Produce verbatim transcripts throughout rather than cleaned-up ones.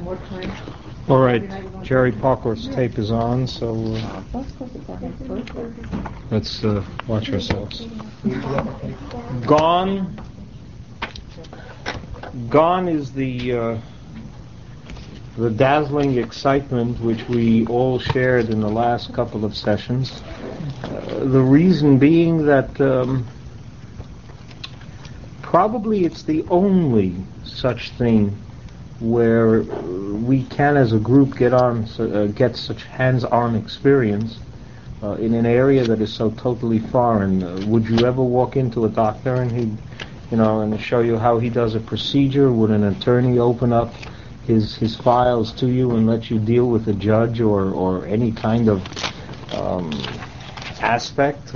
what time? All right, Jerry Parkhurst's tape is on, so uh, let's uh, watch ourselves. Gone. Gone is the uh, the dazzling excitement which we all shared in the last couple of sessions. Uh, the reason being that um, probably it's the only such thing where we can, as a group, get on uh, get such hands-on experience uh, in an area that is so totally foreign. Uh, would you ever walk into a doctor and he'd, you know, and show you how he does a procedure? Would an attorney open up his his files to you and let you deal with a judge or or any kind of um, aspect?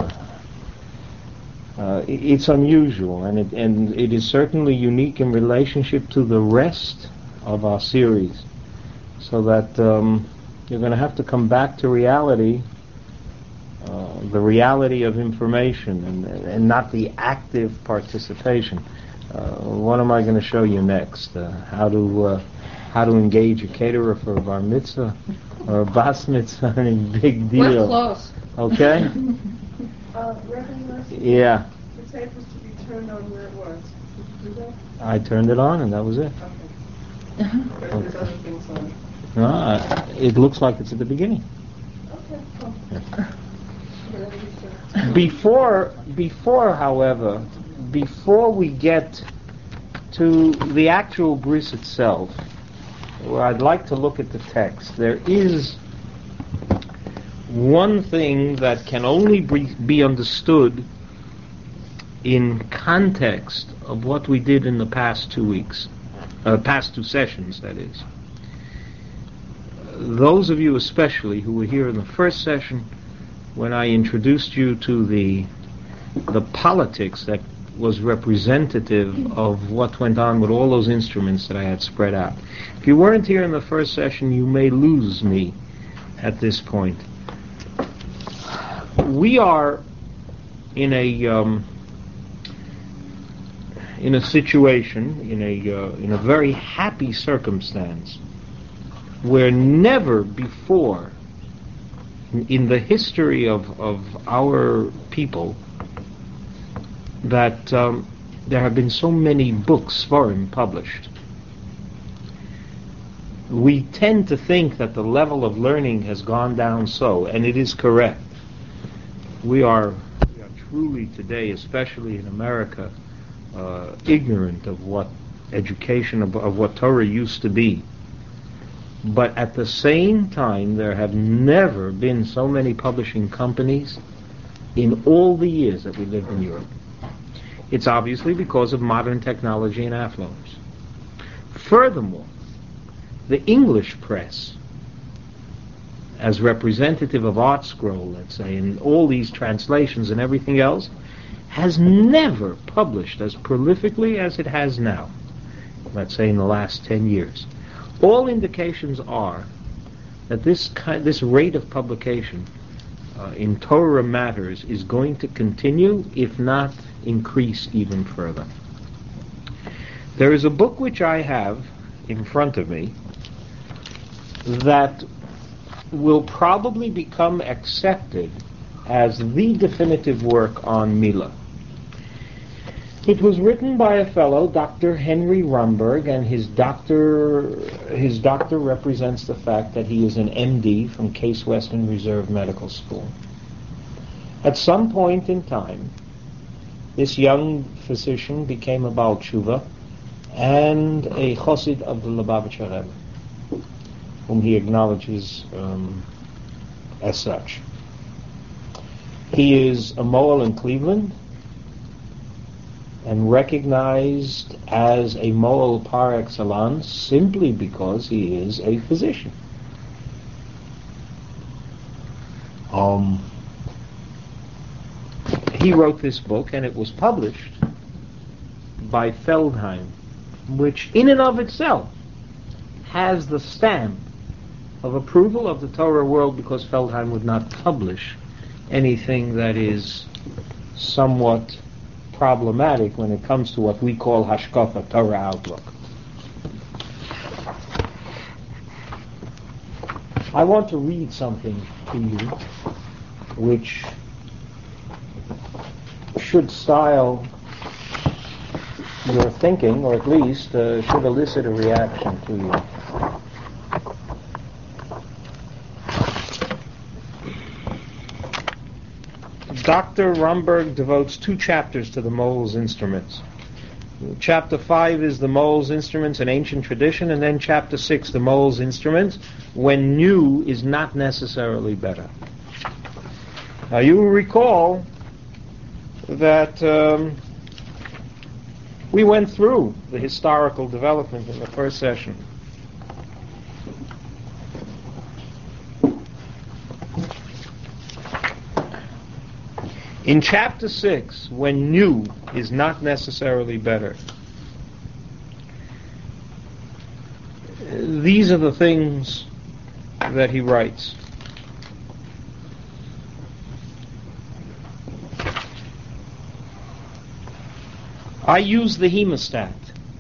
Uh, it's unusual, and it and it is certainly unique in relationship to the rest of our series, so that um, you're going to have to come back to reality, uh, the reality of information, and, and not the active participation. Uh, what am I going to show you next? Uh, how to uh, how to engage a caterer for a bar mitzvah or a bas mitzvah? I mean, big deal. We're close. Okay. uh, Reverend, yeah. The tape was to be turned on where it was. Did you do that? I turned it on, and that was it. Okay. There's other things on. No, uh, it looks like it's at the beginning. Okay, cool. Yeah. Before, before, however, before we get to the actual bris itself, where I'd like to look at the text, there is one thing that can only be, be understood in context of what we did in the past two weeks. Uh, past two sessions, that is. Those of you especially who were here in the first session, when I introduced you to the the politics that was representative of what went on with all those instruments that I had spread out. If you weren't here in the first session, you may lose me at this point. We are in a um, in a situation, in a uh, in a very happy circumstance, where never before in, in the history of, of our people that um, there have been so many books, foreign, published. We tend to think that the level of learning has gone down so, and it is correct. We are, we are truly today, especially in America, Uh, ignorant of what education, of, of what Torah used to be. But at the same time, there have never been so many publishing companies in all the years that we lived in Europe. It's obviously because of modern technology and affluence. Furthermore, the English press, as representative of Art Scroll, let's say, and all these translations and everything else, has never published as prolifically as it has now, let's say in the last ten years. All indications are that this kind, this rate of publication uh, in Torah matters is going to continue, if not increase even further. There is a book which I have in front of me that will probably become accepted as the definitive work on Milah. It was written by a fellow, Doctor Henry Rumberg, and his doctor his doctor represents the fact that he is an M D from Case Western Reserve Medical School. At some point in time, this young physician became a Baal Tshuva and a Chosid of the Lubavitcher Rebbe, whom he acknowledges um, as such. He is a Moel in Cleveland and recognized as a Moel par excellence simply because he is a physician. Um, he wrote this book, and it was published by Feldheim, which in and of itself has the stamp of approval of the Torah world, because Feldheim would not publish anything that is somewhat problematic when it comes to what we call Hashkafa, Torah outlook. I want to read something to you which should style your thinking, or at least uh, should elicit a reaction to you. Doctor Romberg devotes two chapters to the Moll's instruments. Chapter five is the Moll's instruments, an ancient tradition, and then chapter six, the Moll's instruments, when new is not necessarily better. Now you will recall that um, we went through the historical development in the first session. In chapter six, when new is not necessarily better, these are the things that he writes. I use the hemostat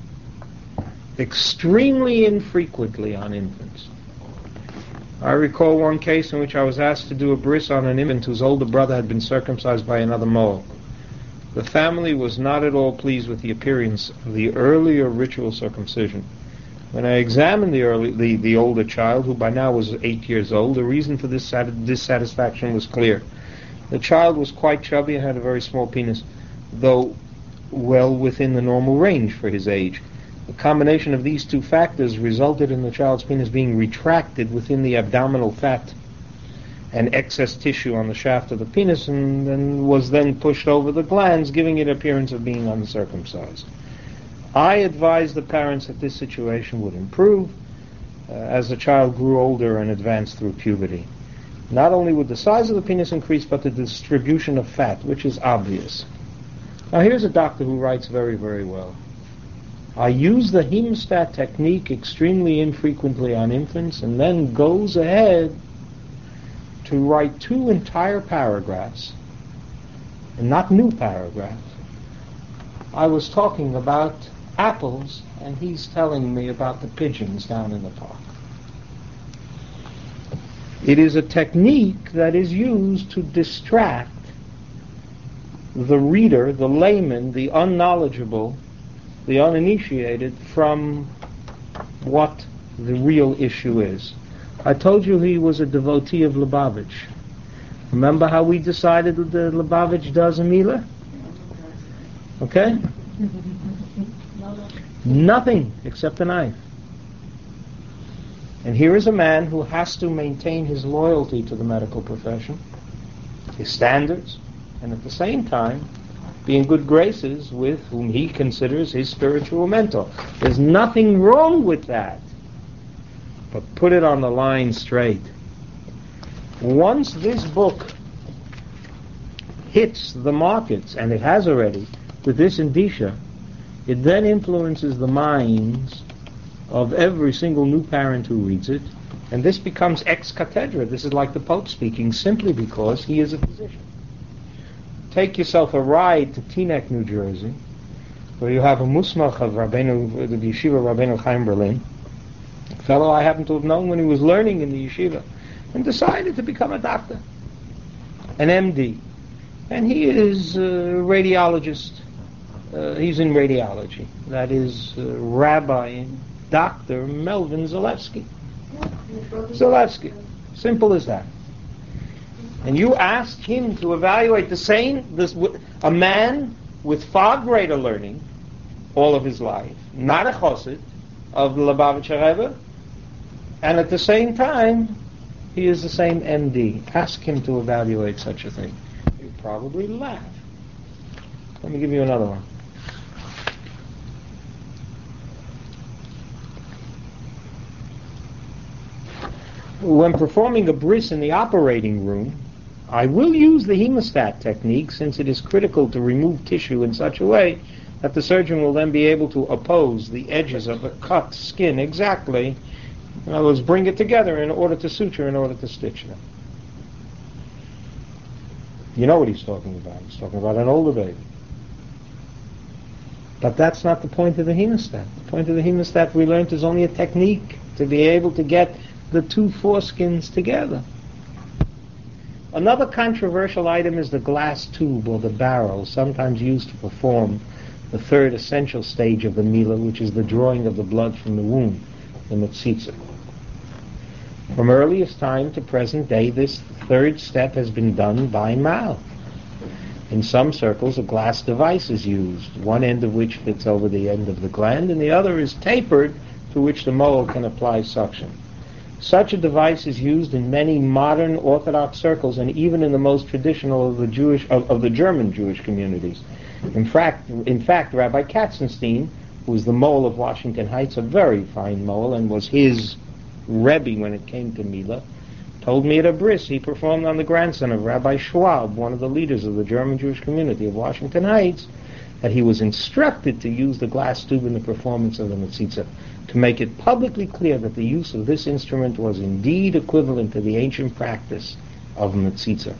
extremely infrequently on infants. I recall one case in which I was asked to do a bris on an infant whose older brother had been circumcised by another Moll. The family was not at all pleased with the appearance of the earlier ritual circumcision. When I examined the, early, the, the older child, who by now was eight years old, the reason for this sat- dissatisfaction was clear. The child was quite chubby and had a very small penis, though well within the normal range for his age. The combination of these two factors resulted in the child's penis being retracted within the abdominal fat and excess tissue on the shaft of the penis, and, and was then pushed over the glands, giving it appearance of being uncircumcised. I advised the parents that this situation would improve uh, as the child grew older and advanced through puberty. Not only would the size of the penis increase, but the distribution of fat, which is obvious. Now here's a doctor who writes very, very well. I use the hemostat technique extremely infrequently on infants, and then goes ahead to write two entire paragraphs, and not new paragraphs. I was talking about apples, and he's telling me about the pigeons down in the park. It is a technique that is used to distract the reader, the layman, the unknowledgeable, the uninitiated from what the real issue is. I told you he was a devotee of Lubavitch. Remember how we decided that the Lubavitch does a Mila? Okay? Nothing except a knife. And here is a man who has to maintain his loyalty to the medical profession, his standards, and at the same time be in good graces with whom he considers his spiritual mentor. There's nothing wrong with that. But put it on the line straight. Once this book hits the markets, and it has already, with this indicia, it then influences the minds of every single new parent who reads it, and this becomes ex cathedra. This is like the Pope speaking, simply because he is a physician. Take yourself a ride to Teaneck, New Jersey, where you have a musmach of Rabbeinu, the yeshiva Rabbeinu Chaim Berlin, a fellow I happen to have known when he was learning in the yeshiva, and decided to become a doctor, an M D. And he is a radiologist. Uh, he's in radiology. That is uh, Rabbi Doctor Melvin Zalewski. Zalewski. Simple as that. And you asked him to evaluate the same, this, a man with far greater learning all of his life, not a chassid of the Lubavitcher Rebbe, and at the same time, he is the same M D. Ask him to evaluate such a thing. He'll probably laugh. Let me give you another one. When performing a bris in the operating room, I will use the hemostat technique, since it is critical to remove tissue in such a way that the surgeon will then be able to oppose the edges of the cut skin exactly. In other words, bring it together in order to suture, in order to stitch them. You know what he's talking about. He's talking about an older baby. But that's not the point of the hemostat. The point of the hemostat, we learned, is only a technique to be able to get the two foreskins together. Another controversial item is the glass tube or the barrel, sometimes used to perform the third essential stage of the Mila, which is the drawing of the blood from the wound, the Metzitza. From earliest time to present day, this third step has been done by mouth. In some circles, a glass device is used, one end of which fits over the end of the gland, and the other is tapered, to which the mohel can apply suction. Such a device is used in many modern Orthodox circles and even in the most traditional of the Jewish of, of the German Jewish communities. In fact, in fact, Rabbi Katzenstein, who was the mohel of Washington Heights, a very fine mohel, and was his Rebbe when it came to Mila, told me at a bris he performed on the grandson of Rabbi Schwab, one of the leaders of the German Jewish community of Washington Heights, that he was instructed to use the glass tube in the performance of the Metzitza, to make it publicly clear that the use of this instrument was indeed equivalent to the ancient practice of Metzitza.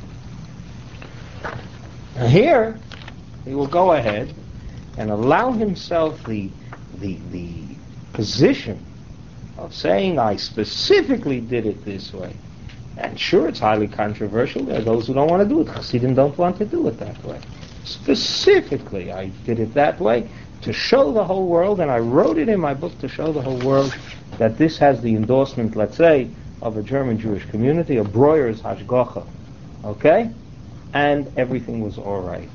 Now here, he will go ahead and allow himself the, the, the position of saying, I specifically did it this way. And sure, it's highly controversial. There are those who don't want to do it. Hasidim don't want to do it that way. Specifically, I did it that way to show the whole world, and I wrote it in my book to show the whole world that this has the endorsement, let's say, of a German Jewish community, a Breuer's Hashgacha. Okay? And everything was all right.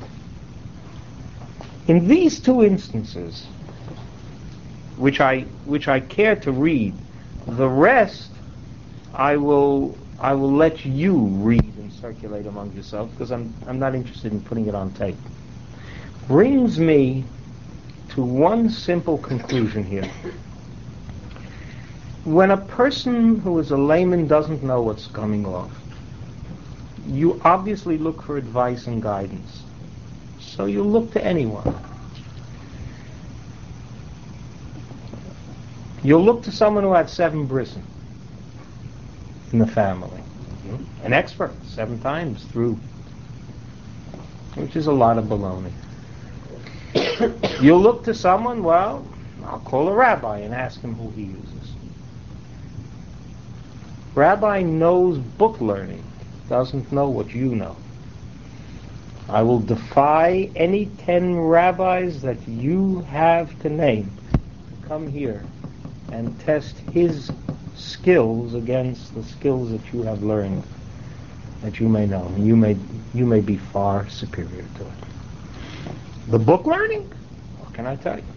In these two instances, which I which I care to read, the rest I will I will let you read and circulate among yourselves, because I'm I'm not interested in putting it on tape. Brings me to one simple conclusion here. When a person who is a layman doesn't know what's coming off, you obviously look for advice and guidance. So you look to anyone. You'll look to someone who had seven brisson in the family. An expert, seven times through, which is a lot of baloney. You'll look to someone, well, I'll call a rabbi and ask him who he uses. Rabbi knows book learning, doesn't know what you know. I will defy any ten rabbis that you have to name to come here and test his skills against the skills that you have learned, that you may know. You may you may be far superior to it. The book learning? What can I tell you?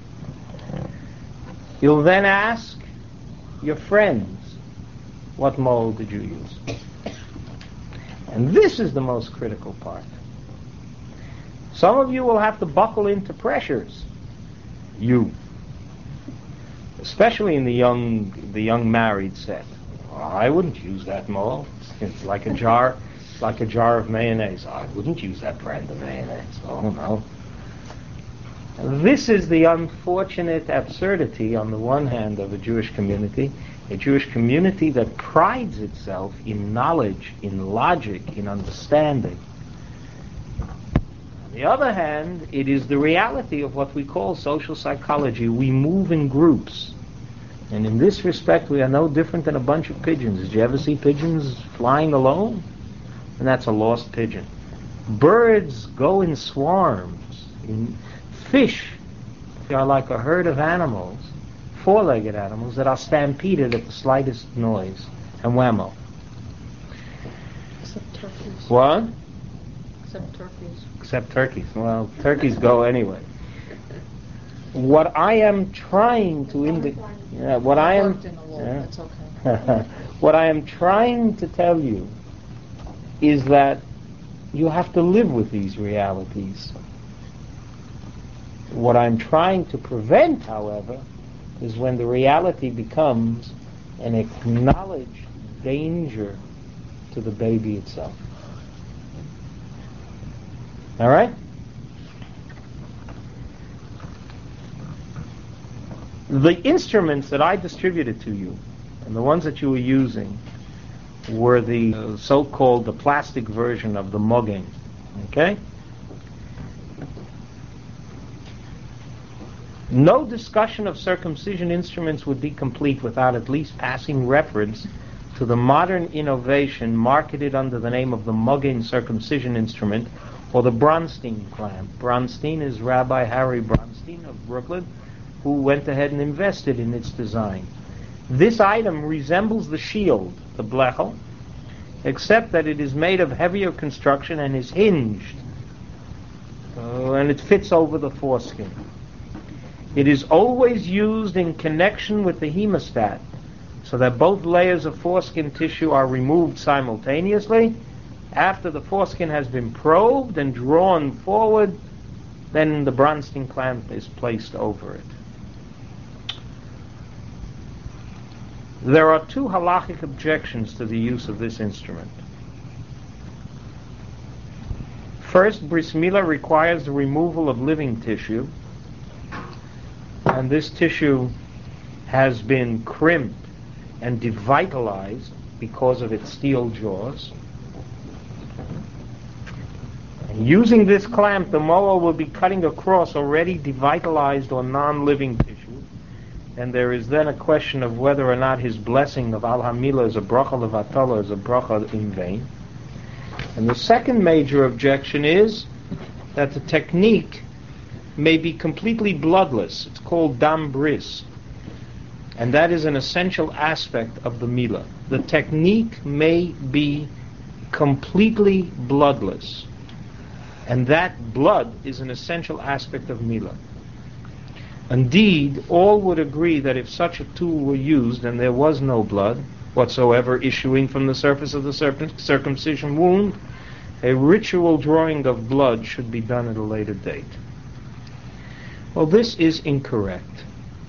You'll then ask your friends, what mold did you use? And this is the most critical part. Some of you will have to buckle into pressures. You. Especially in the young the young married set. Well, I wouldn't use that mold. It's like a jar like a jar of mayonnaise. I wouldn't use that brand of mayonnaise. Oh no. This is the unfortunate absurdity, on the one hand, of a Jewish community, a Jewish community that prides itself in knowledge, in logic, in understanding. On the other hand, it is the reality of what we call social psychology. We move in groups. And in this respect, we are no different than a bunch of pigeons. Did you ever see pigeons flying alone? And that's a lost pigeon. Birds go in swarms. In fish, they are like a herd of animals, four-legged animals, that are stampeded at the slightest noise. And whammo. Except turkeys. What? Except turkeys. Except turkeys. Well, turkeys go anyway. What I am trying to indicate, yeah, what I am, yeah. It's okay. What I am trying to tell you is that you have to live with these realities. What I'm trying to prevent, however, is when the reality becomes an acknowledged danger to the baby itself. All right? The instruments that I distributed to you, and the ones that you were using, were the uh, so-called the plastic version of the mogen. Okay? No discussion of circumcision instruments would be complete without at least passing reference to the modern innovation marketed under the name of the Mogen circumcision instrument, or the Bronstein clamp. Bronstein is Rabbi Harry Bronstein of Brooklyn, who went ahead and invested in its design. This item resembles the shield, the blechel, except that it is made of heavier construction and is hinged, uh, and it fits over the foreskin. It is always used in connection with the hemostat, so that both layers of foreskin tissue are removed simultaneously. After the foreskin has been probed and drawn forward, then the Bronstein clamp is placed over it. There are two halachic objections to the use of this instrument. First, bris milah requires the removal of living tissue, and this tissue has been crimped and devitalized because of its steel jaws. And using this clamp, the mower will be cutting across already devitalized or non-living tissue, and there is then a question of whether or not his blessing of Al Hamilah is a bracha levatala, is a bracha in vain. And the second major objection is that the technique may be completely bloodless. It's called dam bris, and that is an essential aspect of the milah. The technique may be completely bloodless, and that blood is an essential aspect of milah. Indeed, all would agree that if such a tool were used and there was no blood whatsoever issuing from the surface of the circum- circumcision wound, a ritual drawing of blood should be done at a later date. Well, this is incorrect.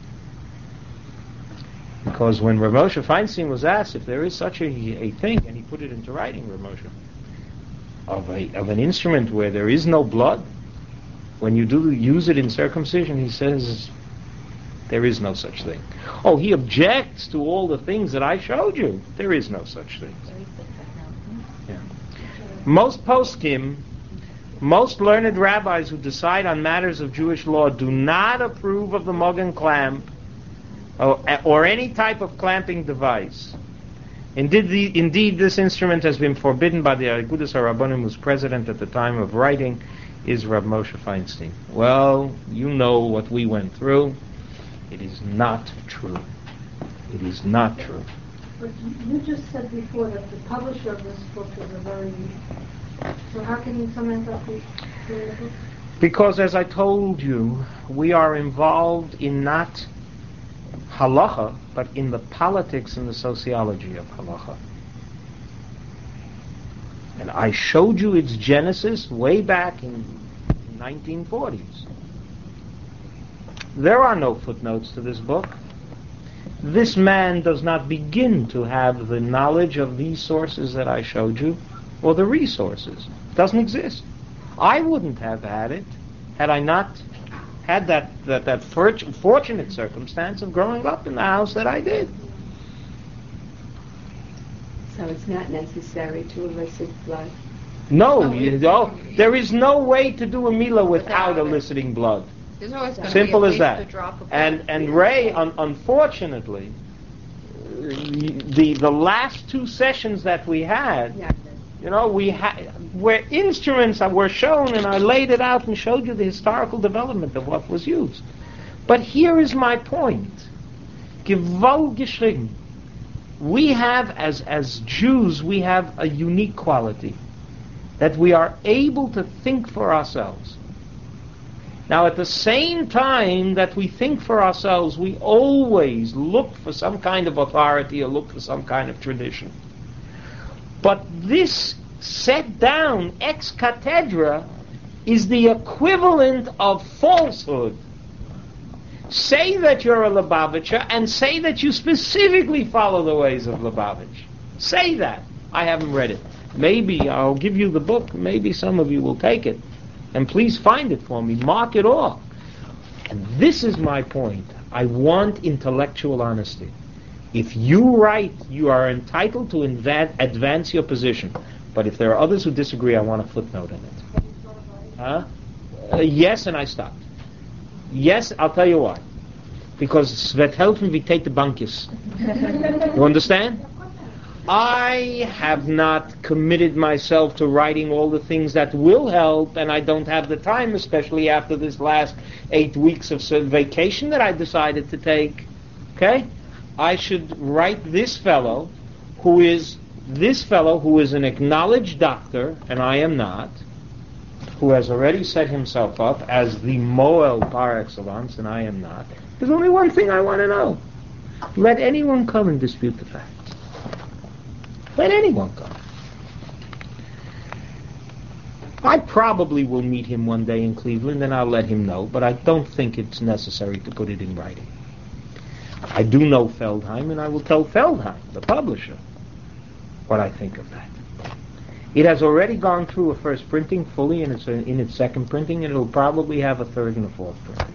Because when Rav Moshe Feinstein was asked if there is such a, a thing, and he put it into writing, Rav Moshe, of, a, of an instrument where there is no blood, when you do use it in circumcision, he says, there is no such thing. Oh, he objects to all the things that I showed you. There is no such thing. Yeah. Most poskim, most learned rabbis who decide on matters of Jewish law do not approve of the Mogen clamp or, or any type of clamping device. Indeed, the, indeed, this instrument has been forbidden by the Agudas HaRabbanim, whose president at the time of writing is Rav Moshe Feinstein. Well, you know what we went through. It is not true. It is not true. But you just said before that the publisher of this book is a very... So how can you comment on the book? Because, as I told you, we are involved in not halacha, but in the politics and the sociology of halacha. And I showed you its genesis way back in the nineteen forties. There are no footnotes to this book. This man does not begin to have the knowledge of these sources that I showed you, or the resources. It doesn't exist. I wouldn't have had it had I not had that, that, that fortunate circumstance of growing up in the house that I did. So it's not necessary to elicit blood? No, you know, there is no way to do a milah without eliciting blood. There's always going Simple to as be at that. least a drop of blood. And and Ray, un- unfortunately, the the last two sessions that we had, Yeah. you know, we had where instruments were shown, and I laid it out and showed you the historical development of what was used. But here is my point: Gewalt geschrieben. We have, as as Jews, we have a unique quality that we are able to think for ourselves. Now, at the same time that we think for ourselves, we always look for some kind of authority or look for some kind of tradition. But this set down ex cathedra is the equivalent of falsehood. Say that you're a Lubavitcher and say that you specifically follow the ways of Lubavitch. Say that. I haven't read it. Maybe I'll give you the book. Maybe some of you will take it. And please find it for me. Mark it off. And this is my point. I want intellectual honesty. If you write, you are entitled to inva- advance your position. But if there are others who disagree, I want a footnote in it. Huh? Uh, yes, and I stopped. Yes, I'll tell you why. Because Svet helfen wie Tete Bankis. You understand? I have not committed myself to writing all the things that will help, and I don't have the time, especially after this last eight weeks of vacation that I decided to take. Okay? I should write this fellow, who is this fellow who is an acknowledged doctor, and I am not, who has already set himself up as the Moel par excellence, and I am not. There's only one thing I want to know. Let anyone come and dispute the facts. Let anyone come. I probably will meet him one day in Cleveland, and I'll let him know, but I don't think it's necessary to put it in writing. I do know Feldheim, and I will tell Feldheim, the publisher, what I think of that. It has already gone through a first printing fully, and it's in its second printing, and it'll probably have a third and a fourth printing.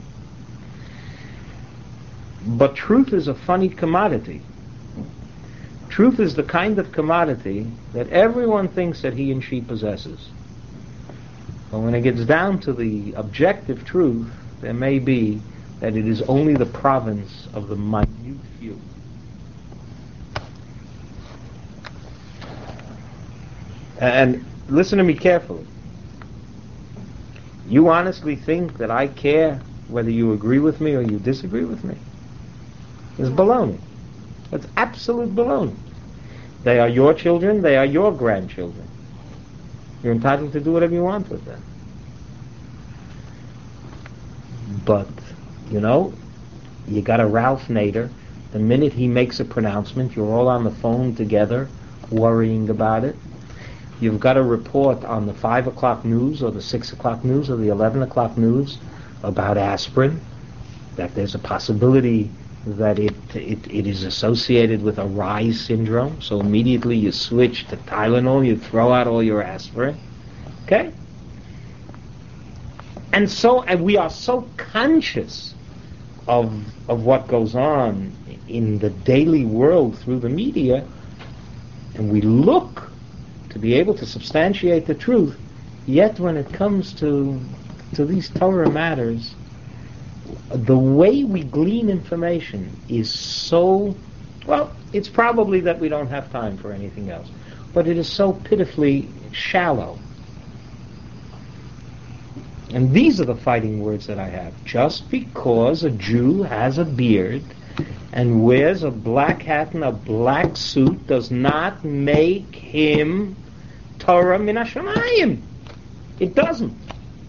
But truth is a funny commodity. Truth is the kind of commodity that everyone thinks that he and she possesses. But when it gets down to the objective truth, there may be that it is only the province of the minute few. And listen to me carefully. You honestly think that I care whether you agree with me or you disagree with me? It's baloney. It's absolute baloney. They are your children, they are your grandchildren. You're entitled to do whatever you want with them. But, you know, you got a Ralph Nader. The minute he makes a pronouncement, you're all on the phone together, worrying about it. You've got a report on the five o'clock news or the six o'clock news or the eleven o'clock news about aspirin, that there's a possibility that it, it it is associated with a Reye's syndrome, so immediately you switch to Tylenol, you throw out all your aspirin. Okay? And so, and we are so conscious of of what goes on in the daily world through the media, and we look to be able to substantiate the truth, yet when it comes to to these Torah matters, the way we glean information is so, well, it's probably that we don't have time for anything else, but it is so pitifully shallow. And these are the fighting words that I have. Just because a Jew has a beard and wears a black hat and a black suit does not make him Torah min hashamayim. It doesn't.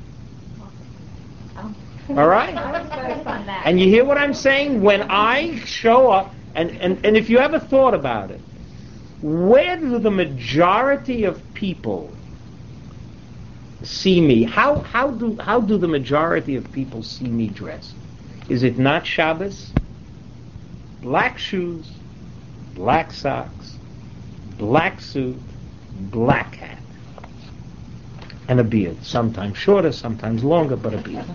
All right? And you hear what I'm saying? When I show up, and, and, and if you ever thought about it, where do the majority of people see me? How how do how do the majority of people see me dressed? Is it not Shabbos? Black shoes, black socks, black suit, black hat, and a beard. Sometimes shorter, sometimes longer, but a beard.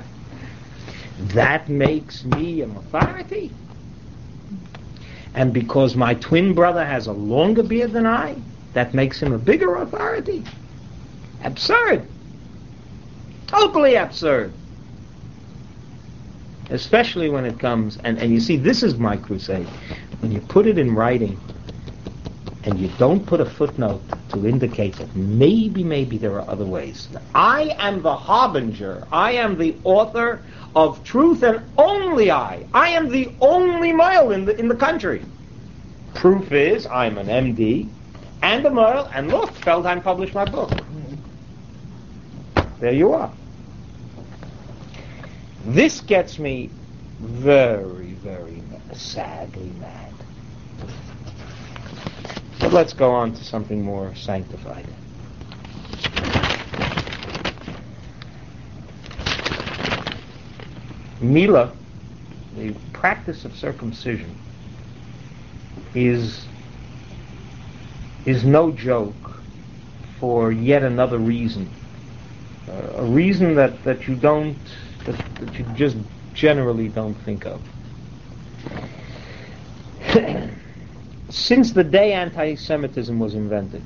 That makes me an authority. And because my twin brother has a longer beard than I, that makes him a bigger authority. Absurd. Totally absurd. Especially when it comes, and, and you see, this is my crusade. When you put it in writing, and you don't put a footnote to indicate that maybe, maybe there are other ways. I am the harbinger. I am the author of truth, and only I. I am the only male in the in the country. Proof is, I'm an M D and a male, and look, Feldheim published my book. There you are. This gets me very, very sadly mad. But let's go on to something more sanctified. Mila, the practice of circumcision, is is no joke for yet another reason. Uh, a reason that, that you don't, that, that you just generally don't think of. Since the day anti-Semitism was invented,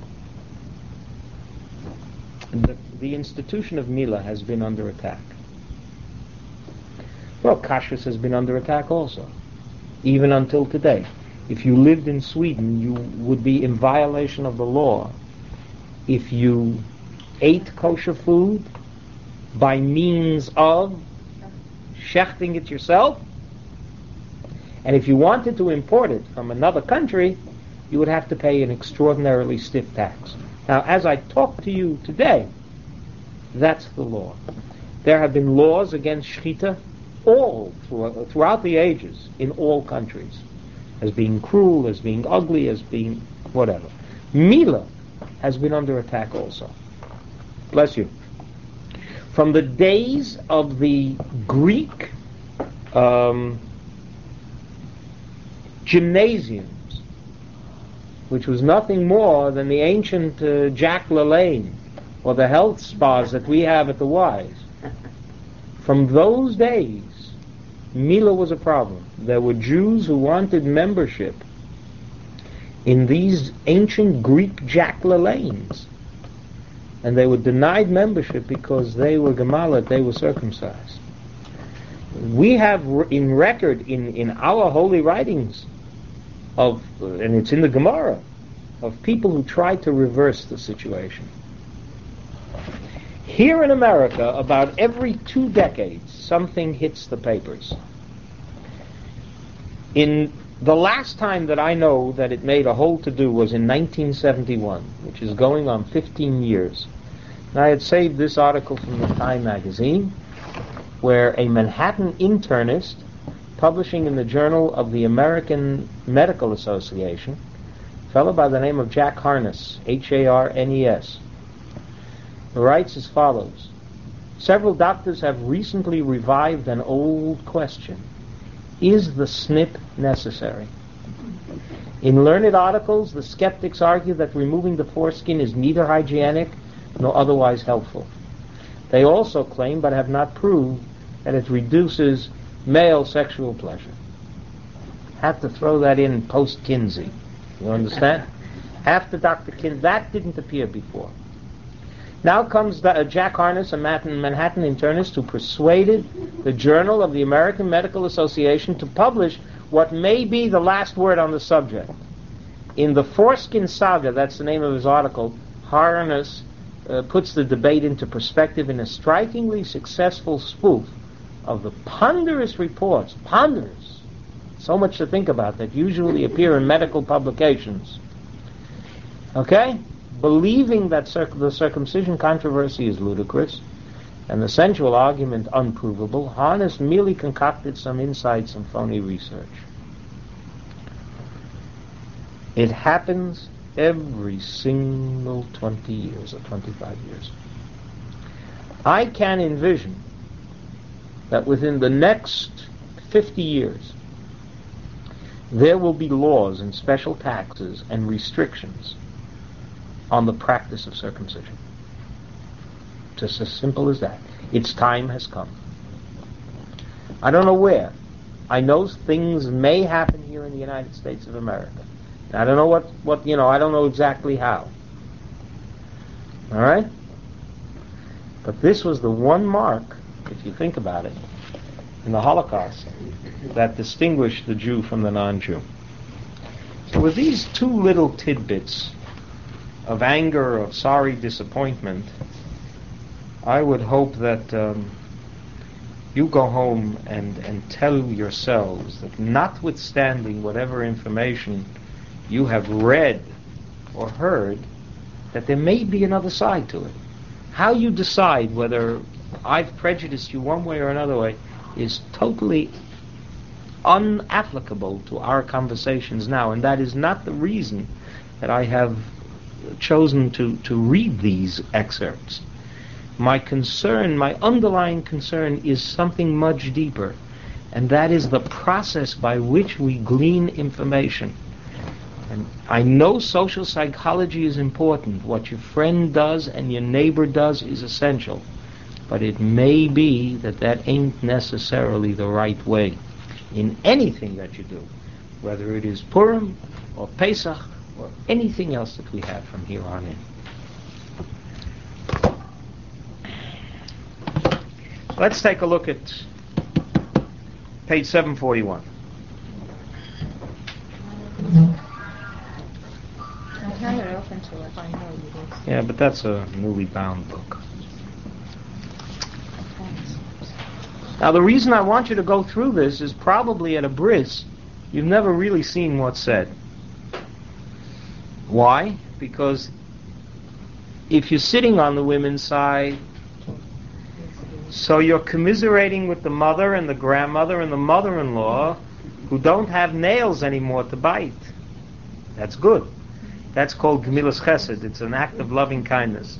the, the institution of Mila has been under attack. Well, kashrus has been under attack also, even until today. If you lived in Sweden, you would be in violation of the law if you ate kosher food by means of shechting it yourself. And if you wanted to import it from another country, you would have to pay an extraordinarily stiff tax. Now, as I talk to you today, that's the law. There have been laws against shechita all through, throughout the ages in all countries, as being cruel, as being ugly, as being whatever. Mila has been under attack also. Bless you. From the days of the Greek um, gymnasiums, which was nothing more than the ancient uh, Jack LaLanne or the health spas that we have at the Wise. From those days, Mila was a problem. There were Jews who wanted membership in these ancient Greek Jack LaLannes, and they were denied membership because they were gemalit, they were circumcised. We have in record in, in our holy writings of, and it's in the Gemara, of people who tried to reverse the situation. Here in America, about every two decades, something hits the papers. In the last time that I know that it made a whole to-do was in nineteen seventy-one, which is going on fifteen years. And I had saved this article from the Time magazine, where a Manhattan internist, publishing in the Journal of the American Medical Association, a fellow by the name of Jack Harness, H A R N E S, writes as follows: several doctors have recently revived an old question. Is the snip necessary? In learned articles, the skeptics argue that removing the foreskin is neither hygienic nor otherwise helpful. They also claim, but have not proved, that it reduces male sexual pleasure. Have to throw that in post-Kinsey. You understand? After Doctor Kinsey, that didn't appear before. Now comes the, uh, Jack Harness, a Manhattan, Manhattan internist, who persuaded the Journal of the American Medical Association to publish what may be the last word on the subject. In the Foreskin Saga, that's the name of his article, Harness uh, puts the debate into perspective in a strikingly successful spoof of the ponderous reports, ponderous, so much to think about, that usually appear in medical publications. Okay? Believing that circ- the circumcision controversy is ludicrous and the sensual argument unprovable, Harness merely concocted some insights and phony research. It happens every single twenty years or twenty-five years. I can envision that within the next fifty years there will be laws and special taxes and restrictions on the practice of circumcision. Just as simple as that. Its time has come. I don't know where. I know things may happen here in the United States of America. I don't know what, what you know, I don't know exactly how. All right? But this was the one mark, if you think about it, in the Holocaust that distinguished the Jew from the non-Jew. So with these two little tidbits of anger, of sorry disappointment, I would hope that um, you go home and, and tell yourselves that notwithstanding whatever information you have read or heard, that there may be another side to it. How you decide whether I've prejudiced you one way or another way is totally unapplicable to our conversations now, and that is not the reason that I have chosen to, to read these excerpts. My concern, my underlying concern, is something much deeper, and that is the process by which we glean information. And I know social psychology is important. What your friend does and your neighbor does is essential. But it may be that that ain't necessarily the right way in anything that you do, whether it is Purim or Pesach or anything else that we have from here on in. Let's take a look at Page seven forty-one. I had it open to it. I know you did. Yeah, but that's a newly bound book. Now, the reason I want you to go through this is probably at a bris, you've never really seen what's said. Why? Because if you're sitting on the women's side, so you're commiserating with the mother and the grandmother and the mother-in-law who don't have nails anymore to bite. That's good. That's called Gemilas Chesed. It's an act of loving kindness.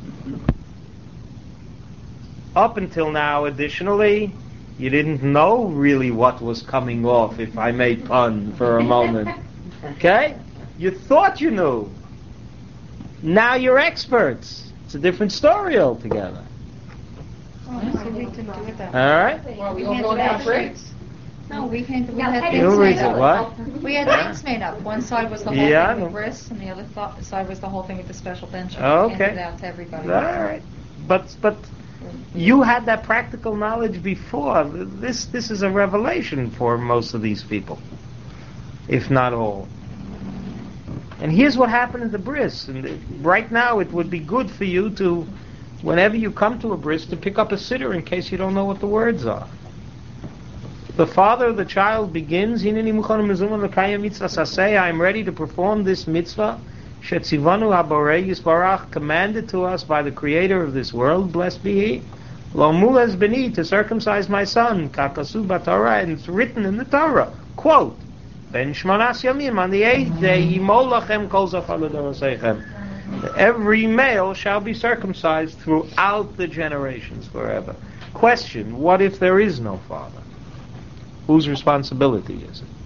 Up until now, additionally, you didn't know really what was coming off, if I may pun for a moment. Okay? You thought you knew. Now you're experts. It's a different story altogether. Oh, so we can do it that way. All right? Well, we all go down breaks. No, we had, we Yeah, had Peggy You things read made it, up. what? We had things made up. One side was the whole Yeah, I thing know. with bris, and the other th- side was the whole thing with the special bench. And Oh, we handed okay. it out to everybody. All right. But but you had that practical knowledge before. This this is a revelation for most of these people, if not all. And here's what happened at the bris. And it- right now, it would be good for you to, whenever you come to a bris, to pick up a siddur in case you don't know what the words are. The father of the child begins, "Hineni muchanim mezumah l'kayem mitzvah saseh." I am ready to perform this mitzvah. Shetzivanu haborei yisbarach, commanded to us by the Creator of this world, blessed be He. Lo mulas beni, to circumcise my son, kakasu b'Torah, and it's written in the Torah. Quote: Ben shmonas yamim, on the eighth day, yimol lachem kol zachar l'doroseichem. Every male shall be circumcised throughout the generations forever. Question: what if there is no father? Whose responsibility is it?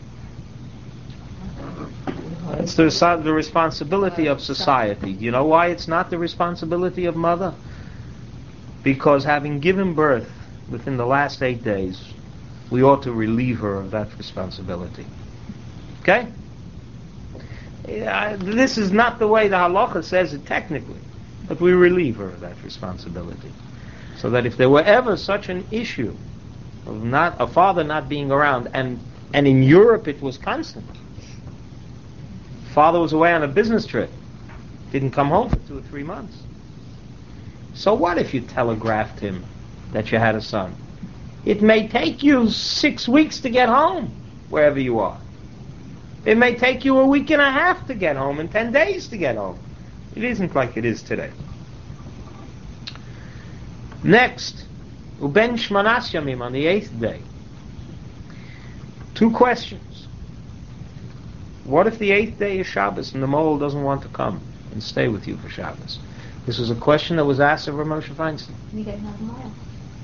It's the, the responsibility of society. You know why it's not the responsibility of mother? Because having given birth within the last eight days, we ought to relieve her of that responsibility. Okay? Yeah, this is not the way the halacha says it technically, but we relieve her of that responsibility. So that if there were ever such an issue of not a father not being around, and and in Europe it was constant. Father was away on a business trip, didn't come home for two or three months. So what if you telegraphed him that you had a son? It may take you six weeks to get home, wherever you are. It may take you a week and a half to get home and ten days to get home. It isn't like it is today. Next, Uben Shmanas Yamim, on the eighth day. Two questions. What if the eighth day is Shabbos and the mole doesn't want to come and stay with you for Shabbos? This was a question that was asked of Rav Moshe Feinstein. We didn't have them all.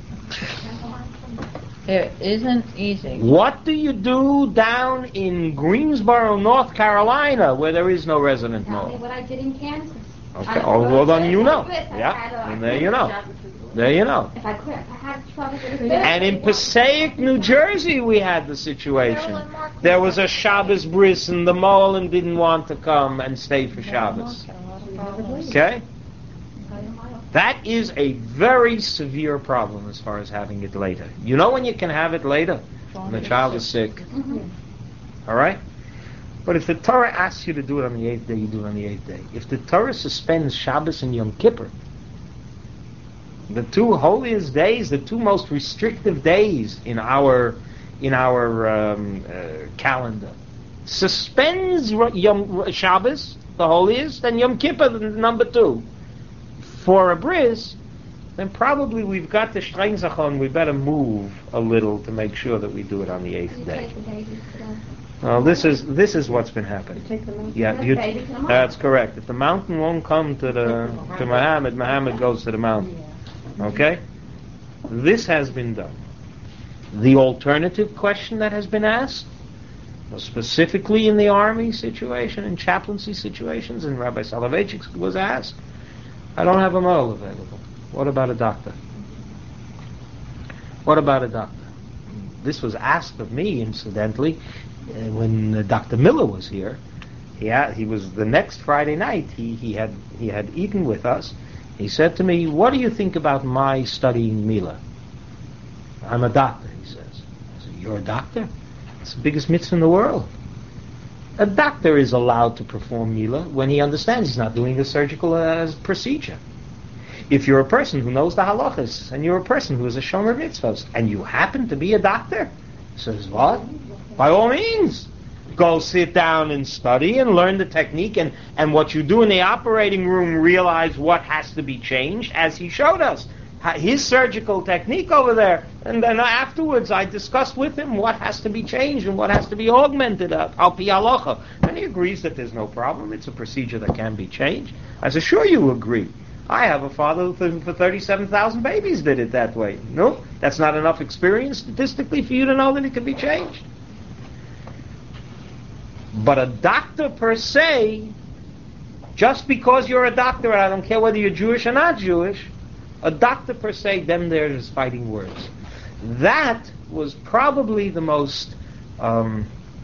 It isn't easy. What do you do down in Greensboro, North Carolina, where there is no resident Tell me mole? what I did in Kansas. Okay, I oh, well then you know. I had, Yeah, uh, and there you know. There you know. If I quit, I had trouble with it. And in Passaic, New Jersey, we had the situation. There was a Shabbos bris, and the Molen didn't want to come and stay for Shabbos. Okay? That is a very severe problem as far as having it later. You know when you can have it later? When the child is sick. Mhm. All right? But if the Torah asks you to do it on the eighth day, you do it on the eighth day. If the Torah suspends Shabbos and Yom Kippur, the two holiest days, the two most restrictive days in our in our um, uh, calendar, suspends Yom Shabbos, the holiest, and Yom Kippur, the number two, for a bris, then probably we've got the Streng Zachon. We better move a little to make sure that we do it on the eighth You day. take the babies to the- Well, this is this is what's been happening. Take the mountain. Yeah, you, Baby to the mountain. that's correct. If the mountain won't come to the to Muhammad, Muhammad goes to the mountain. Okay? This has been done. The alternative question that has been asked, specifically in the army situation, in chaplaincy situations, and Rabbi Soloveitchik was asked, I don't have a mole available. What about a doctor? What about a doctor? This was asked of me, incidentally, uh, when uh, Doctor Miller was here. He had, he was the next Friday night. He he had he had eaten with us. He said to me, "What do you think about my studying Mila?" I'm a doctor, he says. I said, You're a doctor? It's the biggest mitzvah in the world. A doctor is allowed to perform Mila when he understands he's not doing a surgical uh, procedure. If you're a person who knows the halachas, and you're a person who is a shomer mitzvahs, and you happen to be a doctor, says what? By all means, go sit down and study and learn the technique, and, and what you do in the operating room, realize what has to be changed, as he showed us. His surgical technique over there, and then afterwards I discussed with him what has to be changed and what has to be augmented al pi halacha. And he agrees that there's no problem. It's a procedure that can be changed. I said, sure you agree. I have a father who for thirty-seven thousand babies did it that way. No, that's not enough experience statistically for you to know that it can be changed. But a doctor per se, just because you're a doctor, and I don't care whether you're Jewish or not Jewish, a doctor per se, them there is fighting words. That was probably the most, um,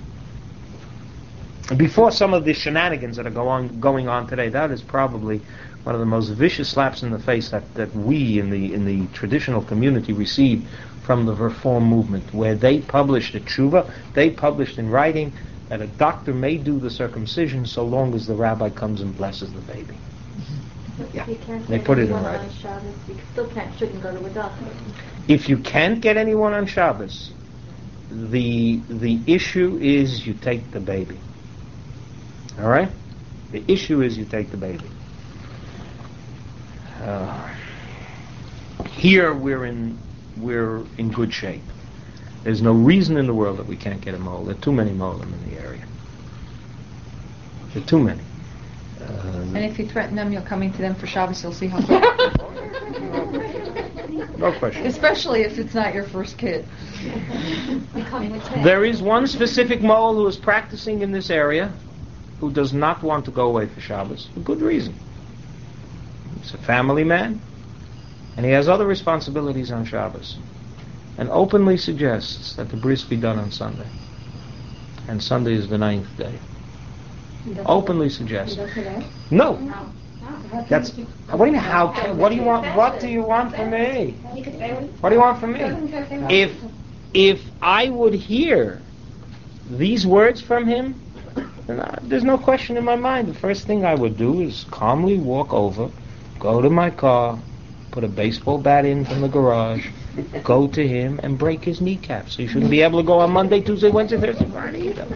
before some of the shenanigans that are go on, going on today, that is probably one of the most vicious slaps in the face that, that we in the in the traditional community received from the Reform movement, where they published a tshuva, they published in writing that a doctor may do the circumcision so long as the rabbi comes and blesses the baby. Yeah, they put it in writing. You still can't, shouldn't go to a doctor. If you can't get anyone on Shabbos, the the issue is you take the baby. All right? The issue is you take the baby. Uh, here we're in we're in good shape. There's no reason in the world that we can't get a mole. There are too many moles in the area. There are too many. Uh, And if you threaten them, you're coming to them for Shabbos, you'll see how. No question. Especially if it's not your first kid. There is one specific mole who is practicing in this area who does not want to go away for Shabbos for good reason. He's a family man, and he has other responsibilities on Shabbos, and openly suggests that the bris be done on Sunday. And Sunday is the ninth day. Openly suggests. No. That's. What do you mean? How? Can, what do you want? What do you want from me? What do you want from me? If if I would hear these words from him, then I, there's no question in my mind. The first thing I would do is calmly walk over, go to my car, put a baseball bat in from the garage, go to him and break his kneecap. So he shouldn't be able to go on Monday, Tuesday, Wednesday, Thursday, Friday either.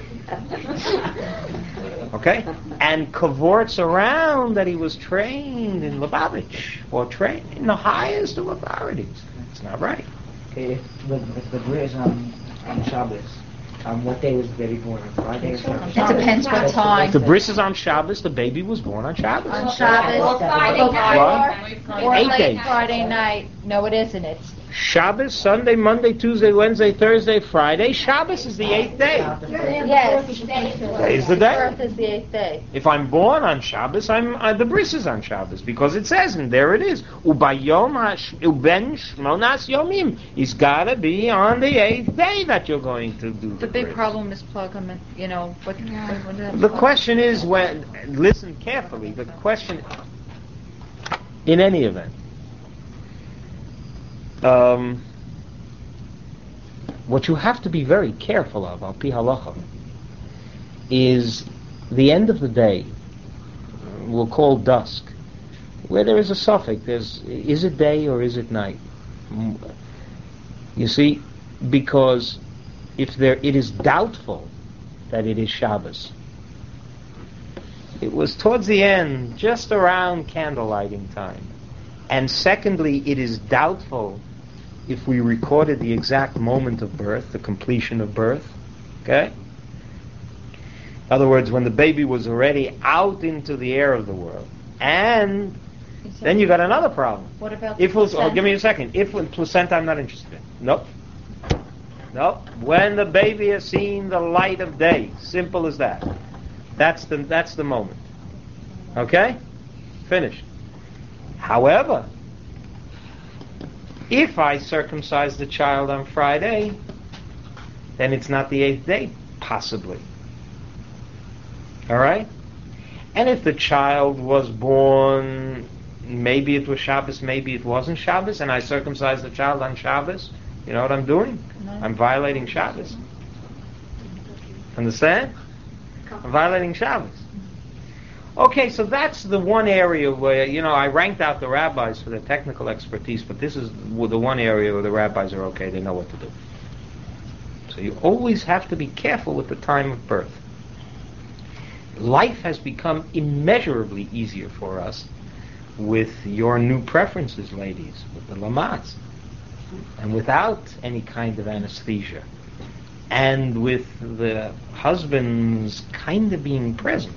Okay? And cavorts around that he was trained in Lubavitch, or trained in the highest of authorities. It's not right. Okay, if the, if the bris on, on Shabbos, um, what day was the baby born? On Friday or Saturday? It depends what time. If the bris is on Shabbos, the baby was born on Shabbos. On Shabbos, Or Friday night. What? or Eight late days. Friday night. No, it isn't. It's Shabbos, Sunday, Monday, Tuesday, Wednesday, Thursday, Friday. Shabbos is the eighth day. yes. Today's the day. Birth is the eighth day. If I'm born on Shabbos, I'm uh, the bris is on Shabbos because it says, and there it is. Ubayom hash- uben shmonas yomim. It's got to be on the eighth day that you're going to do the The big bris. problem is plug them in, you know. What, what, what The question is when. Listen carefully. The question, in any event, um, what you have to be very careful of, al pi halacha, is the end of the day. We'll call dusk, where there is a suffix. There's is it day or is it night? You see, because if there it is doubtful that it is Shabbos. It was towards the end, just around candle lighting time. And secondly, it is doubtful if we recorded the exact moment of birth, the completion of birth. Okay? In other words, when the baby was already out into the air of the world. And then you got another problem. What about If the it was, oh, placenta? give me a second. If with placenta, I'm not interested in. Nope. Nope. When the baby has seen the light of day. Simple as that. That's the that's the moment. Okay? Finished. However, if I circumcise the child on Friday, then it's not the eighth day, possibly. All right? And if the child was born, maybe it was Shabbos, maybe it wasn't Shabbos, and I circumcised the child on Shabbos, You know what I'm doing? No. I'm violating Shabbos. Understand? I'm violating Shabbos. Okay, so that's the one area where, you know, I ranked out the rabbis for their technical expertise, but this is the one area where the rabbis are okay, they know what to do. So you always have to be careful with the time of birth. Life has become immeasurably easier for us with your new preferences, ladies, with the lamaz, and without any kind of anesthesia, and with the husbands kind of being present.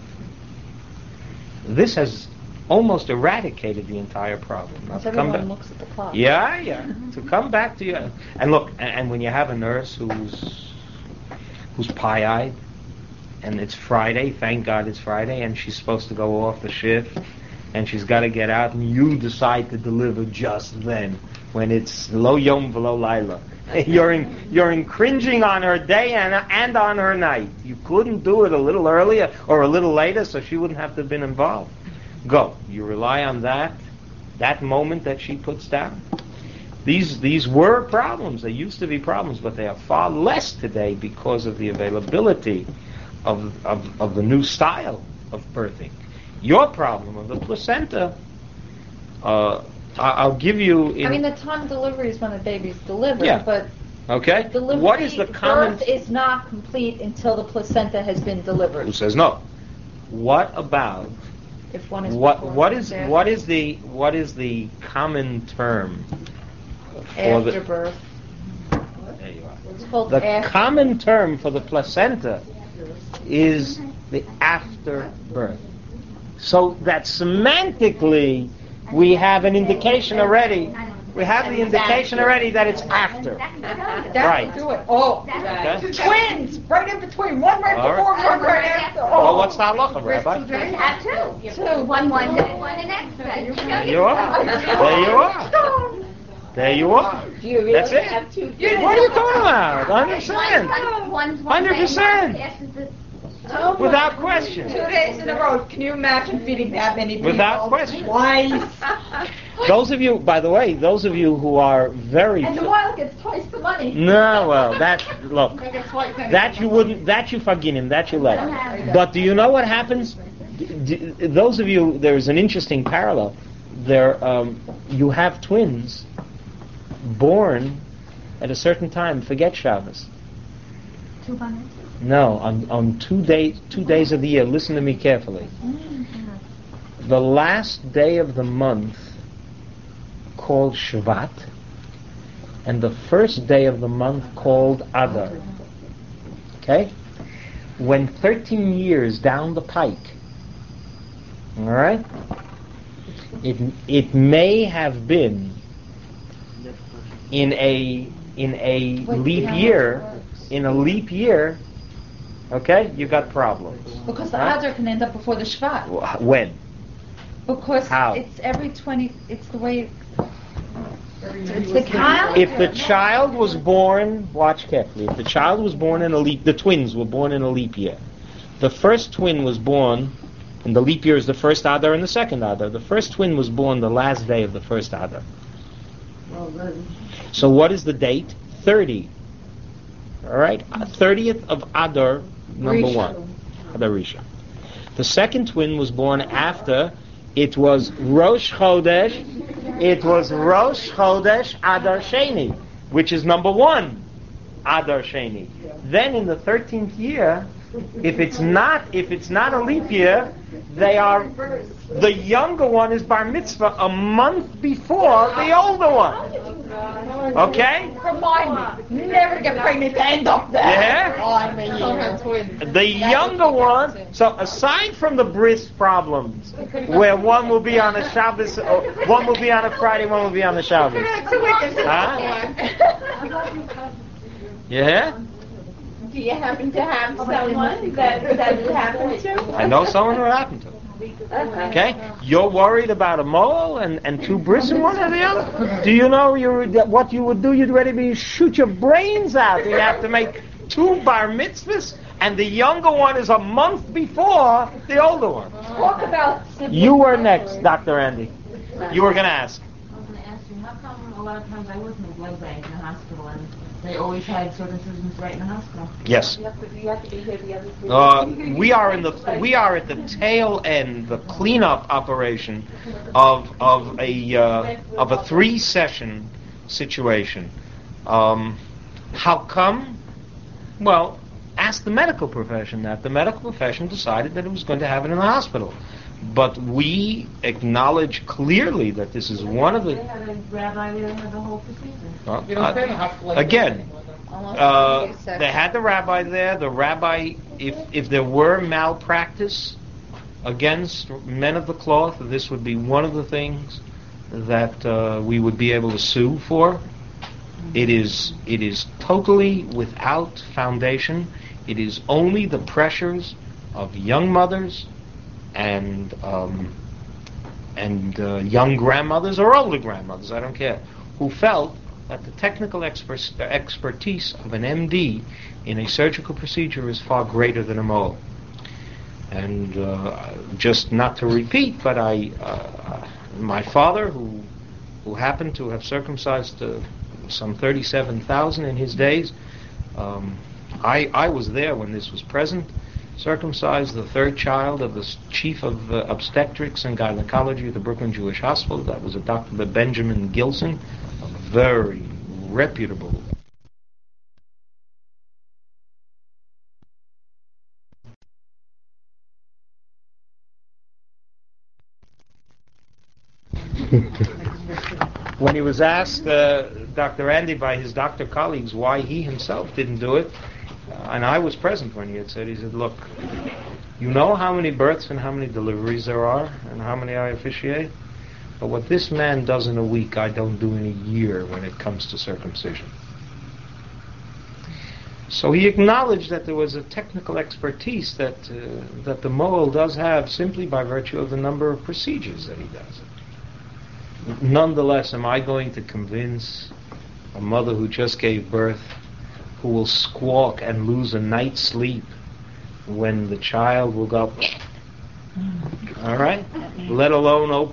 This has almost eradicated the entire problem. Now, to come Everyone back- looks at the clock. Yeah, yeah. To come back to you, and look, and, and when you have a nurse who's who's pie-eyed, and it's Friday, thank God it's Friday, and she's supposed to go off the shift, and she's got to get out, and you decide to deliver just then, when it's lo yom v'lo laila. You're in, you're infringing on her day and and on her night. You couldn't do it a little earlier or a little later, so she wouldn't have to have been involved. Go. You rely on that, that moment that she puts down. These these were problems. They used to be problems, but they are far less today because of the availability of of, of the new style of birthing. Your problem of the placenta, uh, I- I'll give you. In, I mean, the time of delivery is when the baby's delivered, Yeah. but okay. delivery, What is the common? birth is not complete until the placenta has been delivered. Who says no? What about If one is what? before What and is after. what is the what is the common term for after the? birth? There you are. It's called The after. common term for the placenta is the afterbirth. So that semantically we have an indication already. We have the indication already that it's after. Right. Do it. Oh, Okay. twins, right in between, one right All right. before, one right after. Well, what's that looking, Rabbi? You have two. Two. One, one, one, and extra. You There you are. There you are. There you are. Do you really That's it. have two? What are you talking about? one hundred percent. One, one, one, one hundred percent. Yes, it's the- Without question. Two days in a row. Can you imagine feeding that many people? Without question. Twice. Those of you, by the way, those of you who are very... And the wild gets twice the money. No, well, that, look, that you wouldn't, that you forgive him, that you let him. But do you know what happens? D- d- those of you, there's an interesting parallel. There, um, you have twins born at a certain time. Forget Shabbos. Two hundred. No, on, on two days, two days of the year. Listen to me carefully. The last day of the month, called Shvat, and the first day of the month called Adar. Okay? When thirteen years down the pike, all right, it it may have been in a in a Wait, leap how year, it works. in a leap year, okay, you got problems. Because the Huh? Adar can end up before the Shvat. Wh- When? Because How? it's every twenty, it's the way, it's the calendar. If the child was born, watch carefully, if the child was born in a leap, the twins were born in a leap year. The first twin was born, and the leap year is the first Adar and the second Adar. The first twin was born the last day of the first Adar. So what is the date? thirty. All right? thirtieth of Adar, number Rishon. one. Adar Rishon. The second twin was born after. It was Rosh Chodesh. It was Rosh Chodesh Adar Sheni, which is number one, Adar Sheni. Then in the thirteenth year, if it's not if it's not a leap year, they are the younger one is bar mitzvah a month before the older one. Okay? Remind me, never get pregnant to end up there. Yeah? Oh, I'm a year. The younger one, so aside from the bris problems, where one will be on a Shabbos, or one will be on a Friday, one will be on the Shabbos. Huh? Yeah? Do you happen to have someone that that it happened to? I know someone who it happened to. Okay? You're worried about a mole and, and two bris in one or the other? Do you know you that what you would do? You'd ready to shoot your brains out. You have to make two bar mitzvahs, and the younger one is a month before the older one. Talk about You were next, Doctor Andy. You were going to ask. I was going to ask you, how come lot of times I was in a blood bank in the hospital, and they always had circumcisions right in the hospital. Yes. You have to, you have to be here the other three. Uh, we are in the we are at the tail end, the cleanup operation of of a uh, of a three session situation. Um, how come? Well, ask the medical profession that. The medical profession decided that it was going to have it in the hospital. But we acknowledge clearly that this is one of They the... had a rabbi there who had the whole procedure. Uh, You don't stay in the hospital like again, Almost uh, every section. they had the rabbi there. The rabbi, if if there were malpractice against men of the cloth, this would be one of the things that uh, we would be able to sue for. It is it is totally without foundation. It is only the pressures of young mothers and um, and uh, young grandmothers or older grandmothers, I don't care, who felt that the technical exper- expertise of an M D in a surgical procedure is far greater than a mole. And uh, just not to repeat, but I, uh, my father, who who happened to have circumcised uh, some thirty-seven thousand in his days, um, I I was there when this was present. Circumcised the third child of the s- chief of uh, obstetrics and gynecology at the Brooklyn Jewish Hospital. That was a Doctor Benjamin Gilson, a very reputable. When he was asked, uh, Doctor Andy, by his doctor colleagues, why he himself didn't do it, uh, and I was present when he had said, he said, look, you know how many births and how many deliveries there are and how many I officiate? But what this man does in a week, I don't do in a year when it comes to circumcision. So he acknowledged that there was a technical expertise that uh, that the mole does have simply by virtue of the number of procedures that he does. Nonetheless, am I going to convince a mother who just gave birth, who will squawk and lose a night's sleep when the child will go, all right, let alone open